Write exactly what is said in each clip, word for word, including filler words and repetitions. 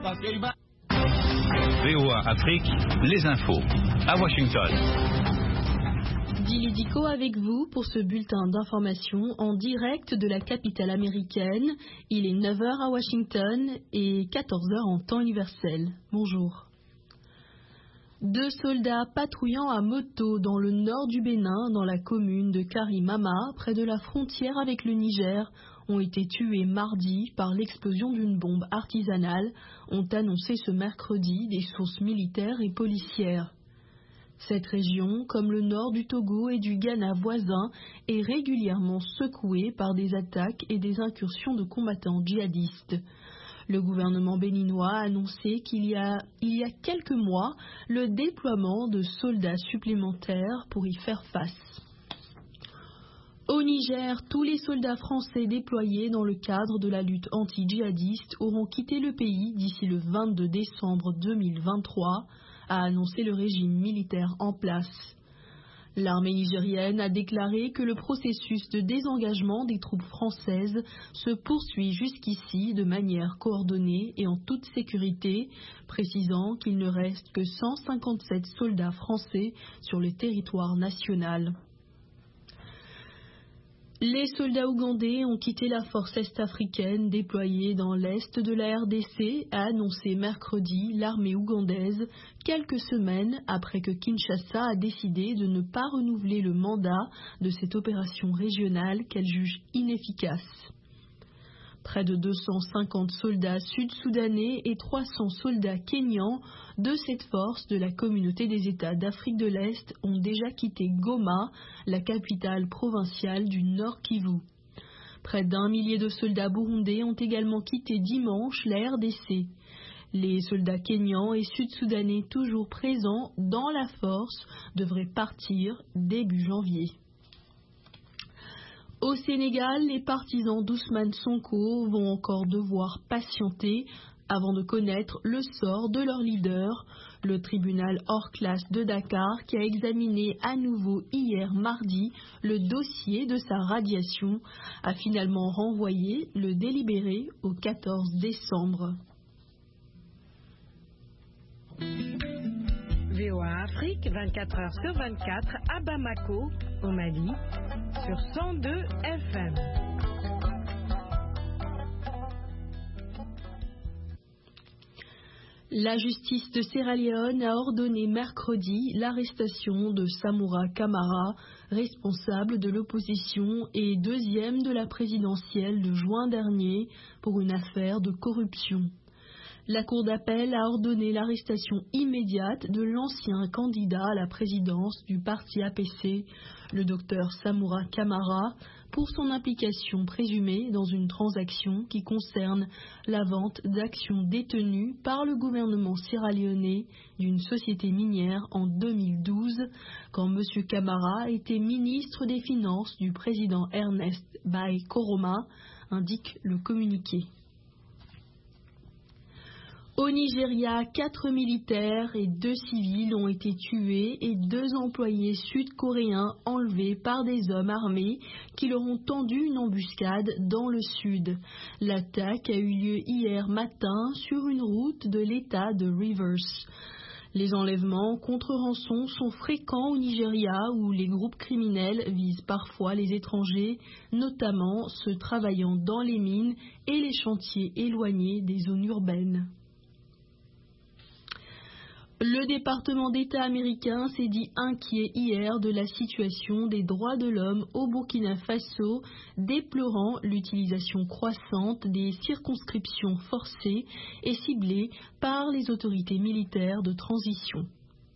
V O A Afrique, les infos, à Washington. Dili Diko avec vous pour ce bulletin d'information en direct de la capitale américaine. Il est neuf heures à Washington et quatorze heures en temps universel. Bonjour. Deux soldats patrouillant à moto dans le nord du Bénin, dans la commune de Karimama, près de la frontière avec le Niger, ont été tués mardi par l'explosion d'une bombe artisanale, ont annoncé ce mercredi des sources militaires et policières. Cette région, comme le nord du Togo et du Ghana voisin, est régulièrement secouée par des attaques et des incursions de combattants djihadistes. Le gouvernement béninois a annoncé qu'il y a, il y a quelques mois le déploiement de soldats supplémentaires pour y faire face. Au Niger, tous les soldats français déployés dans le cadre de la lutte anti-djihadiste auront quitté le pays d'ici le vingt-deux décembre deux mille vingt-trois, a annoncé le régime militaire en place. L'armée nigérienne a déclaré que le processus de désengagement des troupes françaises se poursuit jusqu'ici de manière coordonnée et en toute sécurité, précisant qu'il ne reste que cent cinquante-sept soldats français sur le territoire national. Les soldats ougandais ont quitté la force est-africaine déployée dans l'est de la R D C, a annoncé mercredi l'armée ougandaise, quelques semaines après que Kinshasa a décidé de ne pas renouveler le mandat de cette opération régionale qu'elle juge inefficace. Près de deux cent cinquante soldats sud-soudanais et trois cents soldats kényans de cette force de la communauté des États d'Afrique de l'Est ont déjà quitté Goma, la capitale provinciale du Nord Kivu. Près d'un millier de soldats burundais ont également quitté dimanche la R D C. Les soldats kényans et sud-soudanais toujours présents dans la force devraient partir début janvier. Au Sénégal, les partisans d'Ousmane Sonko vont encore devoir patienter avant de connaître le sort de leur leader. Le tribunal hors classe de Dakar, qui a examiné à nouveau hier mardi le dossier de sa radiation, a finalement renvoyé le délibéré au quatorze décembre. V O A Afrique, vingt-quatre heures sur vingt-quatre, à Bamako, au Mali, sur cent deux F M. La justice de Sierra Leone a ordonné mercredi l'arrestation de Samoura Kamara, responsable de l'opposition et deuxième de la présidentielle de juin dernier, pour une affaire de corruption. La Cour d'appel a ordonné l'arrestation immédiate de l'ancien candidat à la présidence du parti A P C, le docteur Samoura Kamara, pour son implication présumée dans une transaction qui concerne la vente d'actions détenues par le gouvernement sierra-léonais d'une société minière en deux mille douze, quand M. Kamara était ministre des Finances du président Ernest Bai Koroma, indique le communiqué. Au Nigeria, quatre militaires et deux civils ont été tués et deux employés sud-coréens enlevés par des hommes armés qui leur ont tendu une embuscade dans le sud. L'attaque a eu lieu hier matin sur une route de l'État de Rivers. Les enlèvements contre rançon sont fréquents au Nigeria où les groupes criminels visent parfois les étrangers, notamment ceux travaillant dans les mines et les chantiers éloignés des zones urbaines. Le département d'État américain s'est dit inquiet hier de la situation des droits de l'homme au Burkina Faso, déplorant l'utilisation croissante des circonscriptions forcées et ciblées par les autorités militaires de transition.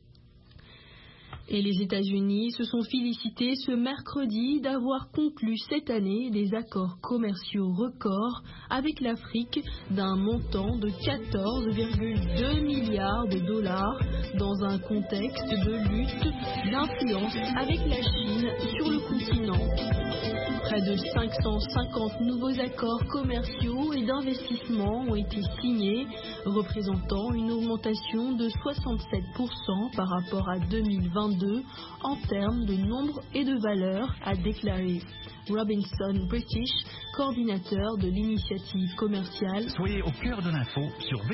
Et les États-Unis se sont félicités ce mercredi d'avoir conclu cette année des accords commerciaux records avec l'Afrique d'un montant de quatorze virgule deux milliards de dollars dans un contexte de lutte d'influence avec la Chine sur le continent. Près de cinq cent cinquante nouveaux accords commerciaux et d'investissement ont été signés, représentant une augmentation de soixante-sept pour cent par rapport à deux mille vingt-deux en termes de nombre et de valeur, a déclaré Robinson British, coordinateur de l'initiative commerciale. Soyez au cœur de l'info sur